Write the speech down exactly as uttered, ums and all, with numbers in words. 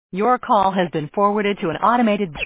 Your call has been forwarded to an automated